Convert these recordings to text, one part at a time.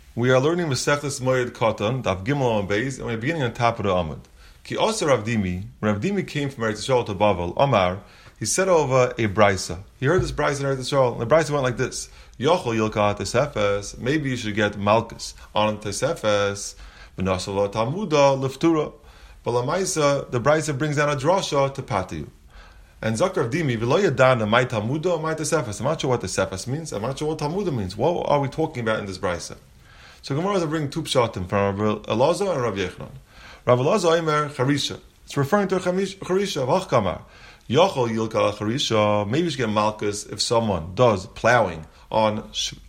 We are learning Masechtas Moed Katan, Daf Gimel and Beis, and we're beginning on top of the Amud. Ki also Rav Dimi, when Rav Dimi came from Eretz Yisrael to Bavel, Omar, he said over a brisa. He heard this brisa in Eretz Yisrael, and the brisa went like this: Yochel Yilka Tesefes, maybe you should get Malkus on Tesefes, V'nasala Talmuda Leftura. But Lamaisa, the brisa brings down a drasha to pati you. And Zakar Rav Dimi, V'lo Yadana, my Talmuda or my Tesefes. I'm not sure what Tesefes means. I'm not sure what Talmuda means. What are we talking about in this brisa? So Gemara is bringing two pshatim from Rav Elazar and Rav Yechanan. Rav Elazar Omer Charisha. It's referring to Charisha. V'achkamar. Yochel Yilka Charisha. Maybe you should get Malkus if someone does plowing on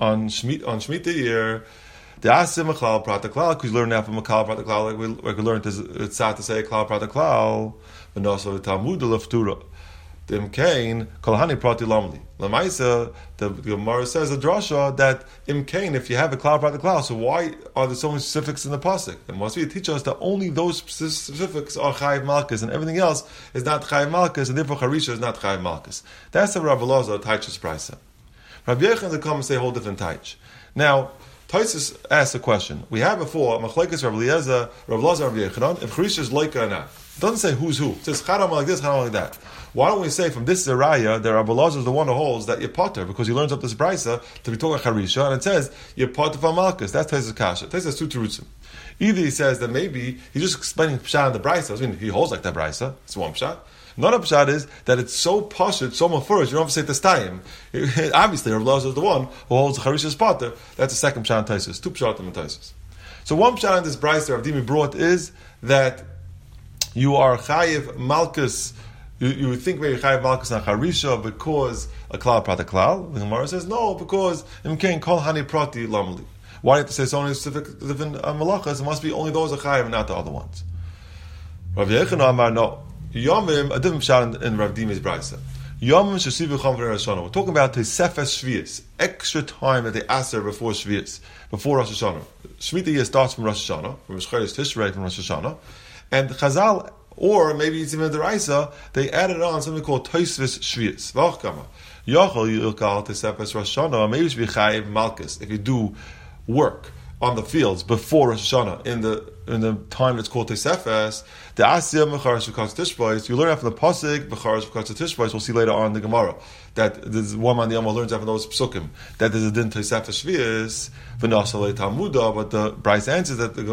Shemitah year. The Asim Klal Prata Klal, because you learn now from a Klal Prata Klal, like we learned it's sad to say Klal Prata Klal, but also the Talmud Leftura. The Imkain Kolhani Prati Lamli. Lamaisa, the Gemara says a drasha that Imkain, if you have a Klal Prata Klal, so why are there so many specifics in the pasuk? And must we teach us that only those specifics are Chayiv Malkus and everything else is not Chayiv Malkus, and therefore Charisha is not Chayiv Malkus. That's the Rav Elazar Taich's price. Rav Yechanan come and say a whole different Taich. Now, Taisus asked a question. We had before Machlekes Rav Eliezer, Rav Elazar, Rav Yechanan, if Charisha is Leika or not. It doesn't say who's who. It says Charam like this, Charam like that. Why don't we say from this Zeraya that Rav Elazar is the one who holds that you're potter, because he learns up this brisa to be talking Charisha, and it says you're potter from Malkus. That's Taisus Kasha. Taisus two terutzim. Either he says that maybe he's just explaining Pshat in the brisa. I mean, he holds like that brisa. It's one Pshat. Another Pshat is that it's so pashut, so mafurish, you don't have to say this time. Obviously, Rav Elazar is the one who holds Charisha's potter. That's the second Pshat in Taisus. Two Pshatim in Taisus. So one Pshat in this brisa Rav Dimi brought is that you are Chayiv Malkus. You would think maybe Chayiv Malkus on Charisha because a Klal Prata Klal. The Gemara says no, because Imkain Kol Hani Prati Lamli. Why do you have to say so many specific different malachas? It must be only those are Chayiv and not the other ones. Rav Yechanan Amar no. Yomim, a different pshat in Rav Dimi's brisa. Yomim shesivu cham for Rosh Hashanah. We're talking about Tesefes Shvius, extra time that they aser before Shvius, before Rosh Hashanah. Shemitah year starts from Rosh Hashanah, from Chodesh Tishrei from Rosh Hashanah, and Chazal, or maybe it's even the Raisa, they added on something called Tosfos Shvius. V'achkama Yochel Yilkal Tesefes Rosh Hashanah. Maybe you should be Chayiv Malkus if you do work on the fields before Rosh Hashanah in the time that's called Tesefes. The Asiyah Mecharas V'Katz Tishbois. You learn after the pasuk Mecharas V'Katz Tishbois. We'll see later on in the Gemara that there's one man the Yama learns after those psukim that there's a din Tesefes Shvius V'Nasal Talmuda. But the Bryce answers that the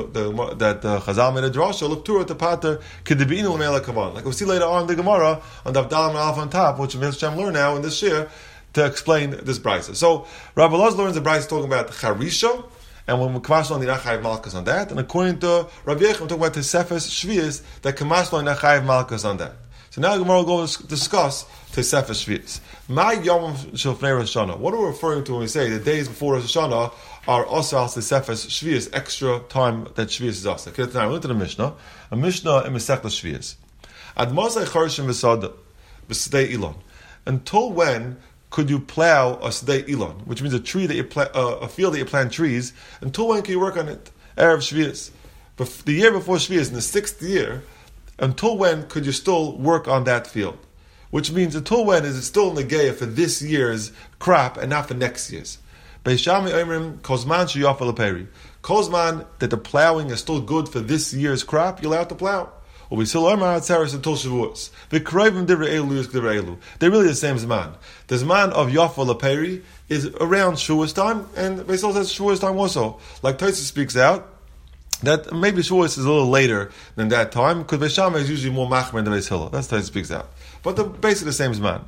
Chazal made a drasha look to it the pater Kedibinu L'Meila Kavan. Like we'll see later on in the Gemara on the Avdalam and Alpha on top, which Hashem learn now in this year to explain this Bryce. So Rabbi Elazar learns the Bryce talking about Charisha. And when we kvash on the Chayiv Malkus on that, and according to Rabbi Yechanan, we're talking about the Tesefes Shvius that kvash on the Chayiv Malkus on that. So now the Gemara will go discuss Tesefes Shvius. My Yom Shofnei Rosh Hashanah. What are we referring to when we say the days before Rosh Hashanah are also Tesefes Shvius, extra time that Shvius is also? Okay, now we went to the Mishnah. A Mishnah in Masechtas Shvius. Ad Mosai Charshim V'Sada V'Sdei Ilon. Until when could you plow a Sdei Ilon, which means a tree that you a field that you plant trees? Until when can you work on it? Erev Shvius. But the year before Shvius, in the 6th year, until when could you still work on that field? Which means until when is it still in the Geya for this year's crop and not for next year's? Beishami Oimrim Kozman Shiyafal Peri. Kozman that the plowing is still good for this year's crop, you're allowed to plow. Or we still Omar Hatzaris until Shavuos. The Kroivim Divrei Elu is Divrei Elu. They're really the same Zman. The Zman of Yafal Leperi is around Shavuos time, and Beisol says Shavuos time also. Like Tosfos speaks out, that maybe Shavuos is a little later than that time, because Beishama is usually more Machmer than Beis Hillel. That's Tosfos speaks out. But they're basically the same Zman.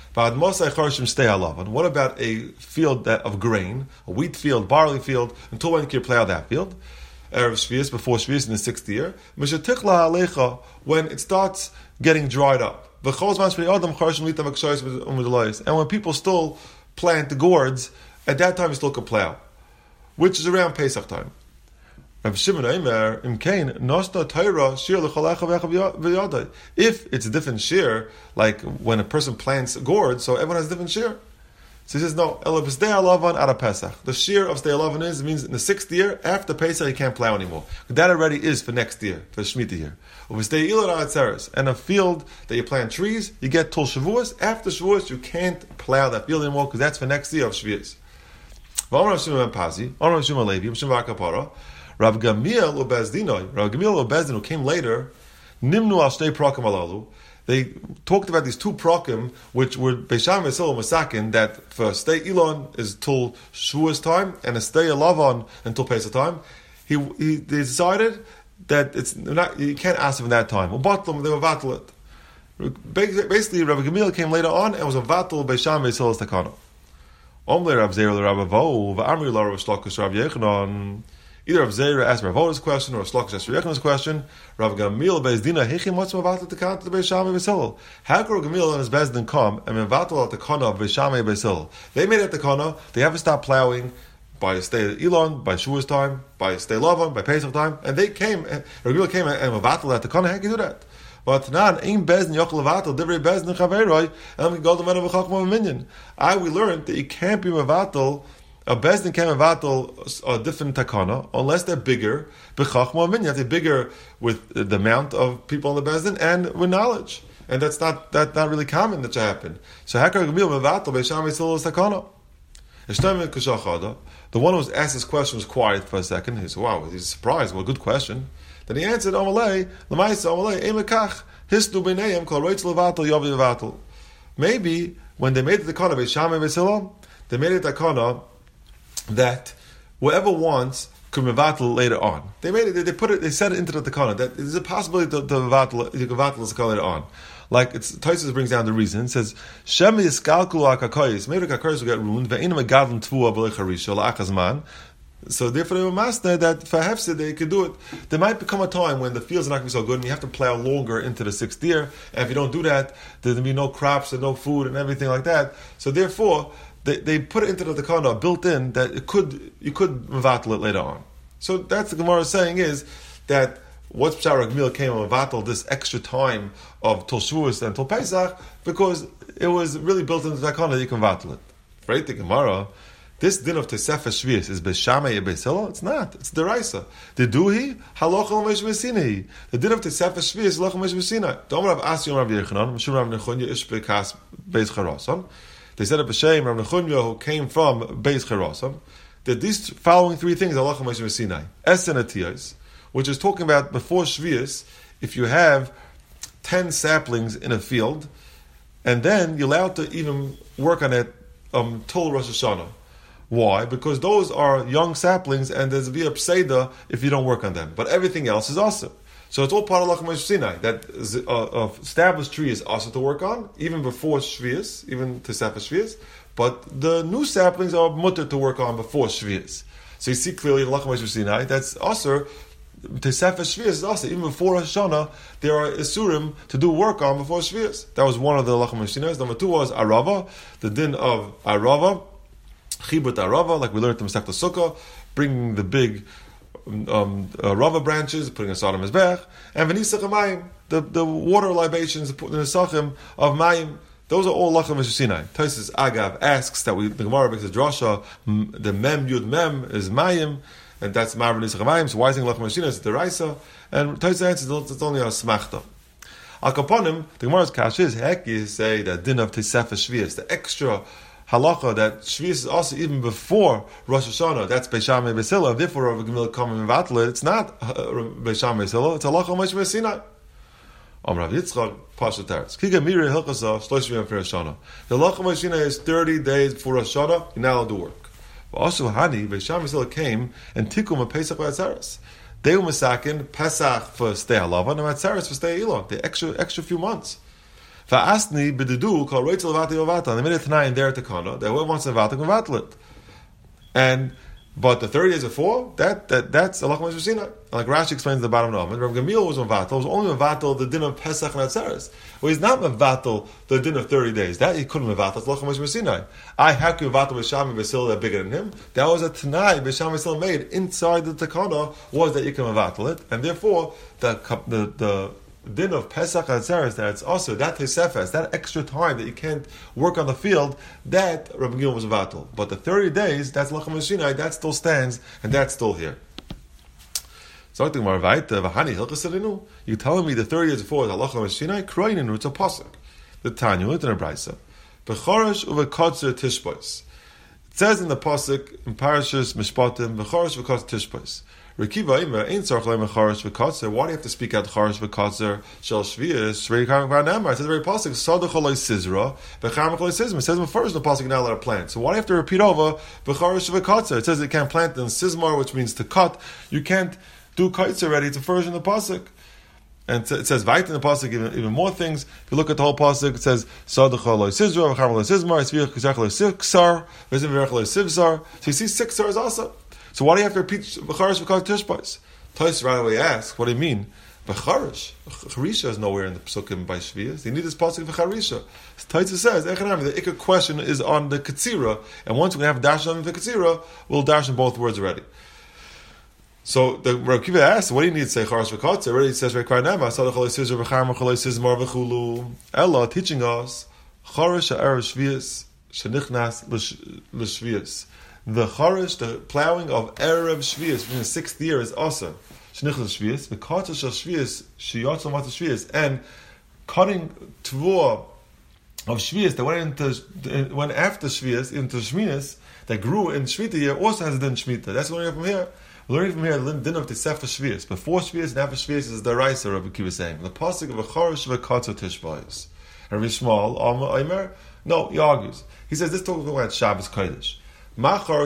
And what about a field of grain, a wheat field, barley field, until when can you plow that field? Erev Shvius, before Shvius in the 6th year, when it starts getting dried up. And when people still plant the gourds, at that time you still can plow, which is around Pesach time. If it's a different shear, like when a person plants gourds, so everyone has a different shear. So he says, no, the shear of Sdei Alavan means in the 6th year, after Pesach, you can't plow anymore. That already is for next year, for Shemitah year. And a field that you plant trees, you get till Shavuos. After Shavuos, you can't plow that field anymore, because that's for next year of Shavuos. V'amar Rav Shimon ben Pazi, Amar Rav Shimon Levi, Rav Shimon bar Kapara, Rav Gamliel uBezdinoi, Rav Gamliel uBezdin, who came later, Nimnu al Shtei Prakim alalu. They talked about these two prakim, which were Beisham V'Sil Masakin, that for stay Elon is till Shavuos time, and a stay Lavan until Pesach time. They decided that it's not, you can't ask them in that time. They were vatal it. Basically, Rabbi Gamliel came later on and was a vatal Beisham V'Sil Takana. Omle Rav Zera Rav Avo v'Amri La Rav Shlokish Rav Yechanan. Either Rav Zera asked Rav Avo's question or Rav Shlokish asked Rav Yechanan's question. Rav Gamliel Bezdina Hechim what's Mavatal Takana to Beisham V'Sil. How could Rav Gamliel and his Bezdin come and Mavatal at Takana of Beisham V'Sil? They made it Takana. They haven't stopped plowing by stay Elon, by Shavuos time, by stay Lavan, by Pesach time, and they came. Rav Gamliel came and Mavatal at Takana. How can you do that? But now, in Bezdin Yochel Levatel, Divrei Bezdin Chaveroi, and we go to Menu V'Chachma V'Minyan. We learned that you can't be Mevatel, a Bezdin can't Mevatel a different takana unless they're bigger. B'Chachma V'Minyan, you have to be bigger with the amount of people in the Bezdin and with knowledge, and that's not really common that should happen. So Hakar Gamil Mevatel Beisham V'Sil takana. The one who was asked this question was quiet for a second. He said, "Wow, he's surprised. What a good question." Then he answered, Amalei, Lamaisa, Amalei, Emekach, Hisnu B'neiim, Kol Roitz Levatel, Yovi Levatel. Maybe, when they made the takana, Beisham V'Sil, they made it takana that whoever wants could Mevatel later on. They made it, they said it into the takana, that there's a possibility to Mevatel, you can Mevatel the takana later on. Like, Tosfos brings down the reason, it says, Shem Yiskalkulu HaKakoyis, maybe the Kakoyis will get ruined, Ve'inam Agadlim Tvua B'lei Charisha, La'achazman. So therefore they were master that for Hefsid they could do it. There might become a time when the fields are not going to be so good and you have to plow longer into the 6th year, and if you don't do that, there'll be no crops and no food and everything like that. So therefore they put it into the takana built in that you could mevatel it later on. So that's the Gemara saying is that what's Pshar Gamliel came and mevatel this extra time of Til Shavuos and Til Pesach because it was really built into the takana that you can mevatel it. Right? The Gemara, this din of Tesefes Shvius is Beishamei Beisilo? It's not. It's Deraisa. The Duhi, Halacha L'Meish Mesinahi. The din of Tesefes Shvius is Halacha L'Meish Mesinahi. Don't Rav Asi Rav Yechanan, Mishum Rav Nechunya Ish Bekas Beis Charasan. They said it b'shem Rav Nechunya who came from Beis Charasan, that these following three things are Halacha L'Meish Mesinahi. Esen Atiyos, which is talking about before Shvius, if you have 10 saplings in a field, and then you're allowed to even work on it till Rosh Hashanah. Why? Because those are young saplings, and there's a pseida if you don't work on them. But everything else is awesome. So it's all part of Halacha L'Meish Sinai. That established tree is also to work on, even before Shvius, even Tesefes Shvius. But the new saplings are mutter to work on before Shvius. So you see clearly in Halacha L'Meish Sinai that's also Tesefes Shvius is also even before Rosh Hashanah there are isurim to do work on before Shvius. That was one of the Halacha L'Meish Sinai. Number 2 was Arava, the din of Arava. Chibut Arava, like we learned in Masechta Sukkah, bringing the big Rava branches, putting aside on Mizbech, and V'nisach Mayim, the water libations, put in the Sachim of Mayim. Those are all Lachem Sinai. Tosfos Agav asks that the Gemara makes a drasha, the Mem Yud Mem is Mayim, and that's Ma'ar V'nisach Mayim, so why is it Lachem Sinai? It's the Raisa, and Tosfos answers it's only a Smachta. Al Kaponim, the Gemara's kash is, heck, you say that din of Tesefes Shvius, the extra halacha that Shvius is also even before Rosh Hashanah. That's Beishamei Beisilo. Therefore, Rav Gamliel come and mevatel it. It's not Beishamei Beisilo. It's halacha Moshe Messinai. Rav Yitzchak Pasha Teretz. Kiga Miri Hilchasa Shloshim Yom Rosh Hashanah. The halacha Moshe Messinai is 30 days before Rosh Hashanah. You're not allowed to work. But also Hani Beishamei Beisilo came and tikum a Pesach V'Atzeres. They were masakin Pesach for stay halavan and Atzeres for stay Elon. The extra few months. Va'asni b'didu kol roitz levati v'vatal. They made a tanai in their takana that whoever wants to vatal can vatal it. But the 30 days before that's Halacha L'Meish Sinai. Like Rashi explains at the bottom of the Rav Gamliel was only mevatel the din of Pesach and Atzeres. Well, he's not mevatel the din of 30 days. That he couldn't mevatel. It's Halacha L'Meish Sinai. I have to mevatel Beishamei Beisilo that bigger than him. That was a tanai Beishamei Beisilo made inside the takana was that you can mevatel it, and therefore the din of Pesach and Atzeres, that it's also that Tesefes, that extra time that you can't work on the field, that Rabbi Gil was vatal. But the 30 days, that's Lachem Meshinai, that still stands, and that's still here. So you're telling me the 30 days before is Lachem Meshinai, Kroinin, it's a pasuk. The Tanya, it's in a brisa. Bechorish uve kodzer tishbois. It says in the pasuk in Parashas Mishpatim, v'charash v'katzer tishbais. Rekiva Imer ain't tzarich leim charash v'katzer. Why do you have to speak out charash v'katzer shel shvius? It says very pasuk sadach olay sizra v'charmach olay sizma. It says first in the pasuk you're not allowed to plant. So why do you have to repeat over v'charash v'katzer? It says you can't plant in sizmar, which means to cut. You can't do kites already. It's a first in the pasuk. And it says right in the pasuk even more things. If you look at the whole pasuk, it says sadach olay sizra v'charmach olay sizmar. It's v'chizach olay siksar v'zim v'rech olay sivsar. So you see 6 stars also. So why do you have to repeat B'charish v'kar tishbais? Tais right away asks, what do you mean? B'charish. Charisha is nowhere in the Psukim by Shvias. You need this pasuk v'charisha. Tais says, the ikka question is on the Ketzira, and once we have darshan on the Ketzira, we'll darshan both words already. So the Rav Kiva asks, what do you need to say charash v'katzer? Already it says, Ella teaching us, charash ha'erev shvias, shenichnas l'shvias. The charish, the plowing of Erev Shvius, in the 6th year is also Shnichel Shvius, the Kata Shel Shvius, Shiyotzo Mata Shvius, and cutting Tvor of Shvius that went after Shvius into Shminis, that grew in Shmita year, also has a din Shmita. That's what we're learning from here. We're learning from here the din of the Sefer Shvius. Before Shvius and after Shvius is the Raisa, Rabbi Kiva saying. The pasuk of a charish of a Kata Tishbais. And Rishmal, Omer, no, he argues. He says this talking about Shabbos Kodesh. Just like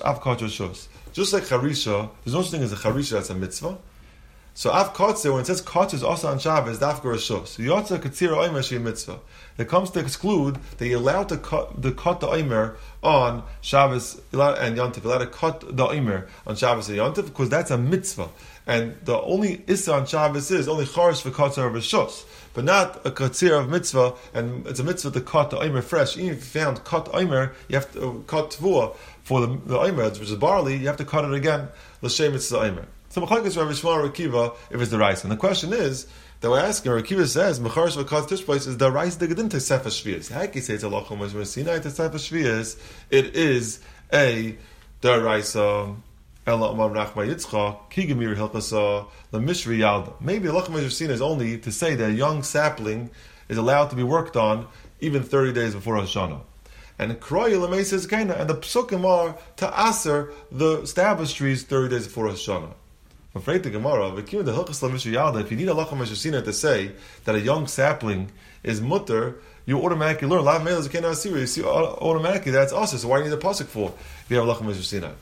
Charisha, there's no such thing as a Charisha that's a mitzvah. So Av Kotze, when it says Kotze is also on Shabbos, Dafka Rishos. So Yotza Katzira Omer Shi mitzvah. That comes to exclude that you're allowed to cut the Omer on Shabbos and Yontif. You're allowed to cut the Omer on Shabbos and Yontif because that's a mitzvah. And the only Issa on Shabbos is only Charish for Kotzer of Rishos. But not a katzir of mitzvah, and it's a mitzvah to cut the omer fresh. Even if you found cut omer, you have to cut tvua for the omer, which is barley, you have to cut it again, l'shem mitzvah omer. So Machlokes Rav Yishmael Rav Kiva, if it's the rice. And the question is, that we're asking, Rav Kiva says, Mecharish v'kat tishbais is the rice that didn't take Sefer Shvius. How can you say it's a lachom when Sinai to Sefer Shvius? It is a deraisa. Ella Amar Nachma Yitzchak, Kigamir Hilchasa, the Mishri Yalda. Maybe Lachma Yisrael is only to say that a young sapling is allowed to be worked on even 30 days before Rosh Hashanah. And Kroy Lamei says Kaina, and the Psukim are to aser the established trees 30 days before Rosh Hashanah. I'm afraid the Gemara, the Hilchas Mishri Yalda, if you need a Lachma Yisrael to say that a young sapling is mutter, you automatically learn. Lav Meil is a Kaina Asiri, you see automatically that's also. So why do you need a pasuk for if you have Lachma Yisrael?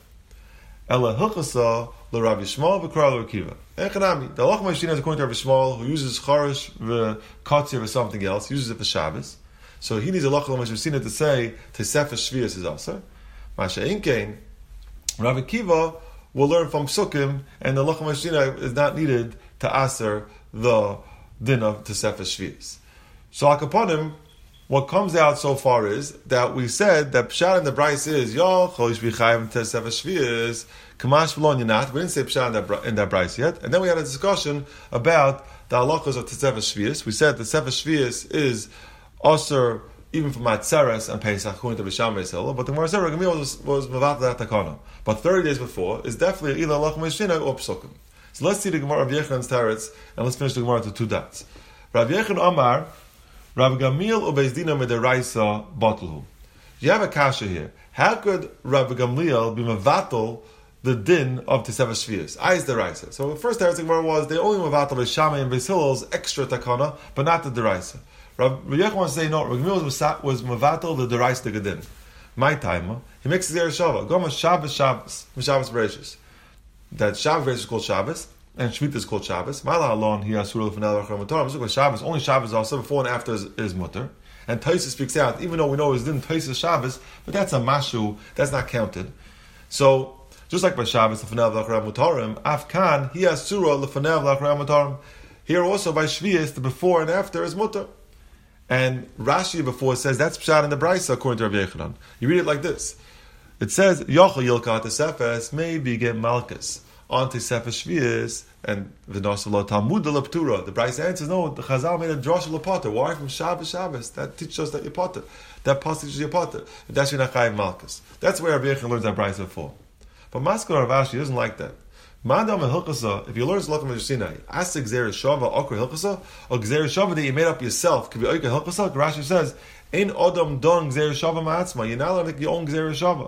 Ella Hilchasa le Rav Yishmael v'Kral Rav Kiva. Echanami. The Lachma Yishina is according to Rav Yishmael, who uses charish v'katzir or something else, uses it for Shabbos. So he needs a Lachma Yishina to say to Sefer Shvius is also. Masha Inkein, Rav Kiva will learn from Psukim, and the Lachma Yishina is not needed to aser the din of to Sefer Shvius. So Akaponim, what comes out so far is that we said that Pshat in the Bryce is Yo Cholish B'Chayim Tes Sefer Shvius Kamash V'Lon Yinat. We didn't say Pshat in that Bryce yet, and then we had a discussion about the halachos of Sefer Shvius. We said the Sefer Shvius is Aser even for Matzeres and Pesach according to Bisham Ve'Sel, but the Gemara said Ragamil was Mavat that Takana. But 30 days before is definitely either Lachma Yishina or Psukim. So let's see the Gemara of Yechan's Teretz, and let's finish the Gemara to 2 dots. Rav Yechan Amar. Rav Gamliel ubeis dina midaraisa batlhu. You have a kasha here. How could Rav Gamliel be mevatel the din of Sefer Shvius? Is deraisa. So the first Teretz Gemara was they only mevatel Beis Shammai and Beis Hillel's extra takana, but not the deraisa. Rav Yechon wants to say no. Rav Gamliel was mevatel the deraisa gedin. My timer, he makes the Shava. Goma Shabbos Bereshis. That Shabbos Bereshis is called Shabbos. And Shmita is called Shabbos. Mala alone he has surah l'fanel v'achar mutar. Look at Shabbos. Only Shabbos also before and after is mutar. And Taisa speaks out, even though we know it's didn't Taisa Shabbos, but that's a mashu. That's not counted. So just like by Shabbos l'fanel v'achar mutarim, Afkan he has surah l'fanel v'achar mutarim. Here also by Shvius the before and after is mutar. And Rashi before says that's pshat in the Brisa according to Rav Yechanan. You read it like this. It says Yochel Yilka Tesefes maybe get Malchus onto Sefer Shvius and V'nosala Talmud Leptura. The Brisa answers no. The Chazal made a drosh lepoter. Why from Shabbos? That teaches us that you're potter. That pasuk teaches you potter. That's your Nachayim Malchus. That's where Rav Yechanan learns that Brisa for. But Maskor Rav Ashi doesn't like that. Madam Hilchasa, if you learn Zlachim and Sinai, ask Gzer Shava, Okra Hilchasa, or Gzer Shava that you made up yourself, could be Okra Hilchasa. Rashi says, Ein Odom Don Gzer Shava Ma'atzma. You're not allowed to make your own Gzer Shava.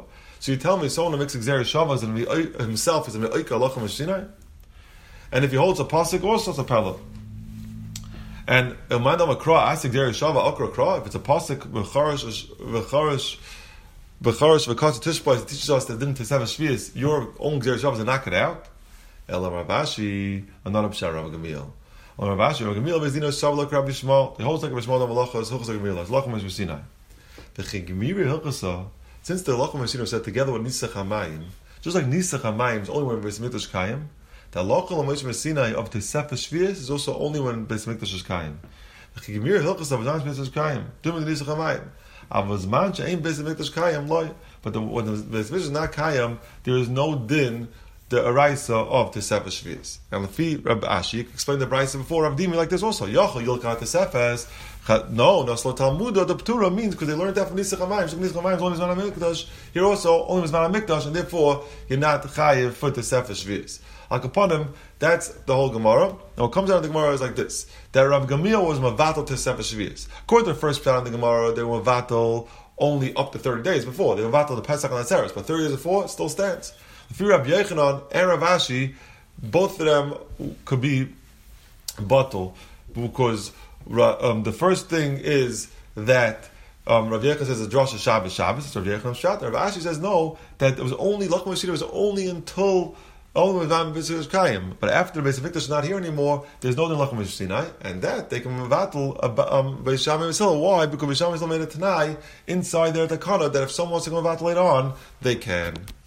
So you tell me someone who makes Xer Shavas and himself is a Me'oika Lachem Mashinai? And if he holds a pasuk, also it's a pella. And Mandam Akra, Asik Xer Shava Akra Kra, if it's a pasuk, V'charish V'katz Tishbais, it teaches us that didn't Tesev Shvius, your own Xer Shavas and knock it out. Ela Ravashi, another Pshar Rav Gamil. Ravashi, Rav Gamil, Bezdino Shav Lak Rabbi Shmuel, he holds like Rabbi Shmuel of Malachas, Hilchos like Gamil, Lachem Mashinai. The Chigmiri Hilchasa, since the Lachem Mashinai said together with Nisach HaMayim, just like Nisach HaMayim is only when Beis Mikdash Kayim, the Lachem Mashinai of the Sefer Shvius is also only when Beis Mikdash is Kayim. The Chigmiri Hilchasa of Beis Mikdash Kayim, doing the Nisach HaMayim. Avazman she'ain Beis Mikdash Kayim loy, but when the Beis Mikdash is not Kayim, there is no din the Araisa of the Sefer Shvius. And Lefi Rabbi Ashi explained the Araisa before Rav Dimi like this also. Yochel Yilkat the Sefers. No, Naslo Talmuda, the Ptura means because they learned that from Nisach HaMayim. So Nisach HaMayim is only Zman HaMikdash. Here also, only Zman HaMikdash, and therefore, you're not Chayiv for the Sefer Shvius. Upon him, that's the whole Gemara. And what comes out of the Gemara is like this. That Rav Gamil was Mavatal to Sefer Shvius. According to the first pshat in the Gemara, they were Mavatal only up to 30 days before. They were Mavatal the Pesach and Atzeres, but 30 days before, it still stands. If you Rabbi Yechanan and Rav Ashi, both of them could be batal, because the first thing is that Rav Yechanan says the Drosh is Shabbos, it's Rav Yechanan's shot. Rav Ashi says no, that it was only Lachem Mashinai was only until only when Beis Mikdash Kayim. But after the Beis Mikdash is not here anymore, there's no din Lachem Mashinai, and that they can mevatel Beis Shammai Yisrael. Why? Because Beis Shammai Yisrael made a Tanai inside their Takana that if someone wants to go mevatel later on, they can.